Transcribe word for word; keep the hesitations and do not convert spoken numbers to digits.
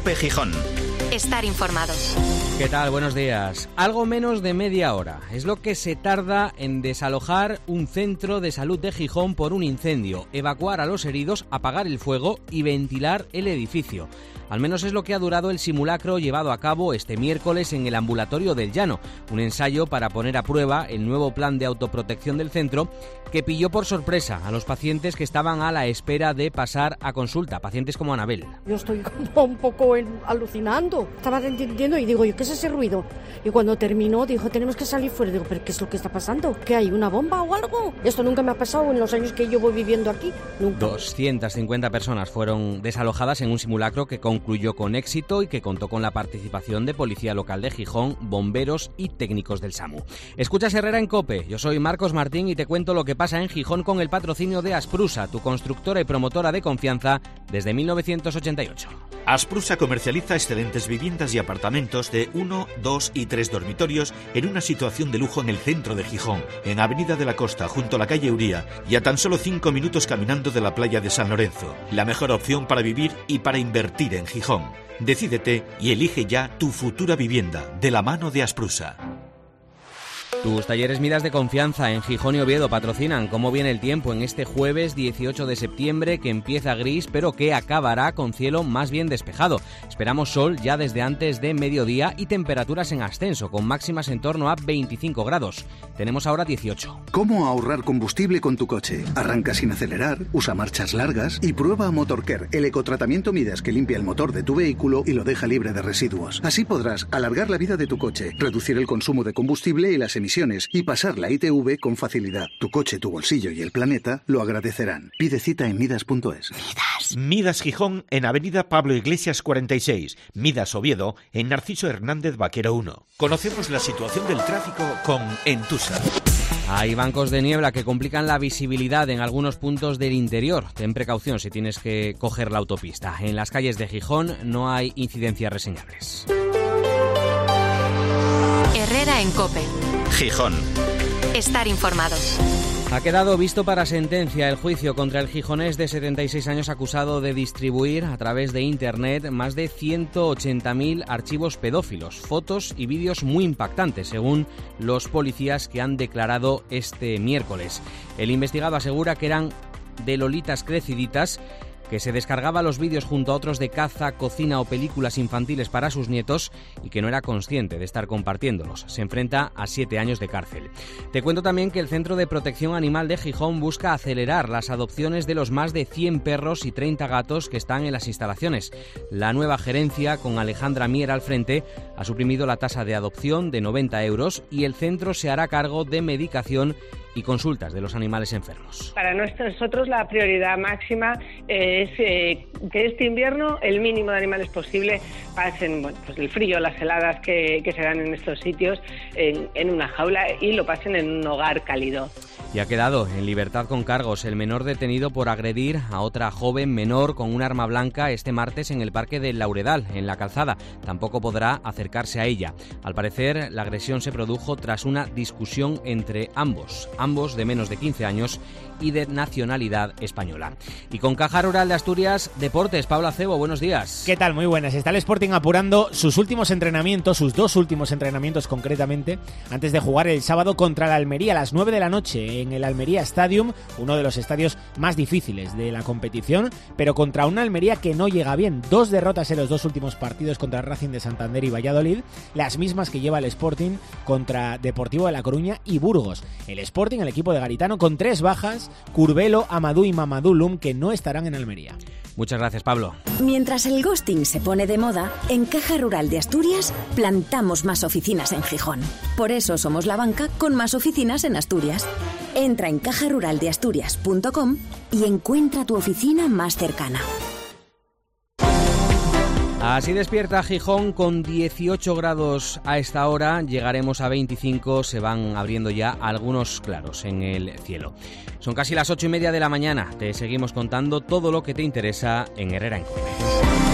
COPE Gijón. Estar informado. ¿Qué tal? Buenos días. Algo menos de media hora es lo que se tarda en desalojar un centro de salud de Gijón por un incendio, evacuar a los heridos, apagar el fuego y ventilar el edificio. Al menos es lo que ha durado el simulacro llevado a cabo este miércoles en el ambulatorio del Llano, un ensayo para poner a prueba el nuevo plan de autoprotección del centro que pilló por sorpresa a los pacientes que estaban a la espera de pasar a consulta, pacientes como Anabel. Yo estoy como un poco alucinando, estaba entendiendo y digo, ¿qué es ese ruido? Y cuando terminó dijo, tenemos que salir fuera. Digo, ¿pero qué es lo que está pasando? ¿Qué hay, una bomba o algo? Esto nunca me ha pasado en los años que llevo viviendo aquí, nunca. doscientas cincuenta personas fueron desalojadas en un simulacro que concluyó con éxito y que contó con la participación de Policía Local de Gijón, bomberos y técnicos del SAMU. Escuchas Herrera en COPE, yo soy Marcos Martín y te cuento lo que pasa en Gijón con el patrocinio de Asprusa, tu constructora y promotora de confianza desde mil novecientos ochenta y ocho. Asprusa comercializa excelentes viviendas y apartamentos de uno, dos y tres dormitorios en una situación de lujo en el centro de Gijón, en Avenida de la Costa, junto a la calle Uría, y a tan solo cinco minutos caminando de la playa de San Lorenzo. La mejor opción para vivir y para invertir en Gijón. Decídete y elige ya tu futura vivienda, de la mano de Asprusa. Tus talleres Midas de confianza en Gijón y Oviedo patrocinan cómo viene el tiempo en este jueves dieciocho de septiembre, que empieza gris pero que acabará con cielo más bien despejado. Esperamos sol ya desde antes de mediodía y temperaturas en ascenso, con máximas en torno a veinticinco grados. Tenemos ahora dieciocho. ¿Cómo ahorrar combustible con tu coche? Arranca sin acelerar, usa marchas largas y prueba Motorcare, el ecotratamiento Midas que limpia el motor de tu vehículo y lo deja libre de residuos. Así podrás alargar la vida de tu coche, reducir el consumo de combustible y las emisiones y pasar la I T V con facilidad. Tu coche, tu bolsillo y el planeta lo agradecerán. Pide cita en midas punto es. Midas. Midas Gijón en Avenida Pablo Iglesias cuarenta y seis. Midas Oviedo en Narciso Hernández Vaquero uno. Conocemos la situación del tráfico con Entusa. Hay bancos de niebla que complican la visibilidad en algunos puntos del interior. Ten precaución si tienes que coger la autopista. En las calles de Gijón no hay incidencias reseñables. Herrera en COPE. Gijón. Estar informado. Ha quedado visto para sentencia el juicio contra el gijonés de setenta y seis años acusado de distribuir a través de Internet más de ciento ochenta mil archivos pedófilos, fotos y vídeos muy impactantes, según los policías que han declarado este miércoles. El investigado asegura que eran de lolitas creciditas, que se descargaba los vídeos junto a otros de caza, cocina o películas infantiles para sus nietos y que no era consciente de estar compartiéndolos. Se enfrenta a siete años de cárcel. Te cuento también que el Centro de Protección Animal de Gijón busca acelerar las adopciones de los más de cien perros y treinta gatos que están en las instalaciones. La nueva gerencia, con Alejandra Mier al frente, ha suprimido la tasa de adopción de noventa euros y el centro se hará cargo de medicación y consultas de los animales enfermos. Para nosotros la prioridad máxima es eh, que este invierno el mínimo de animales posible pasen, bueno, pues el frío, las heladas que, que se dan en estos sitios en, en una jaula y lo pasen en un hogar cálido. Y ha quedado en libertad con cargos el menor detenido por agredir a otra joven menor con un arma blanca este martes en el Parque del Lauredal, en La Calzada. Tampoco podrá acercarse a ella. Al parecer, la agresión se produjo tras una discusión entre ambos, ambos de menos de quince años y de nacionalidad española. Y con Caja Rural de Asturias, Deportes, Pablo Acebo, buenos días. ¿Qué tal? Muy buenas. Está el Sporting apurando sus últimos entrenamientos, sus dos últimos entrenamientos concretamente, antes de jugar el sábado contra el Almería a las nueve de la noche en el Almería Stadium, uno de los estadios más difíciles de la competición, pero contra una Almería que no llega bien. Dos derrotas en los dos últimos partidos contra Racing de Santander y Valladolid, las mismas que lleva el Sporting contra Deportivo de La Coruña y Burgos. El Sporting, el equipo de Garitano, con tres bajas, Curbelo, Amadou y Mamadou Lum, que no estarán en Almería. Muchas gracias, Pablo. Mientras el ghosting se pone de moda, en Caja Rural de Asturias plantamos más oficinas en Gijón. Por eso somos la banca con más oficinas en Asturias. Entra en caja rural de asturias punto com y encuentra tu oficina más cercana. Así despierta Gijón con dieciocho grados a esta hora, llegaremos a veinticinco, se van abriendo ya algunos claros en el cielo. Son casi las ocho y media de la mañana, te seguimos contando todo lo que te interesa en Herrera en COPE.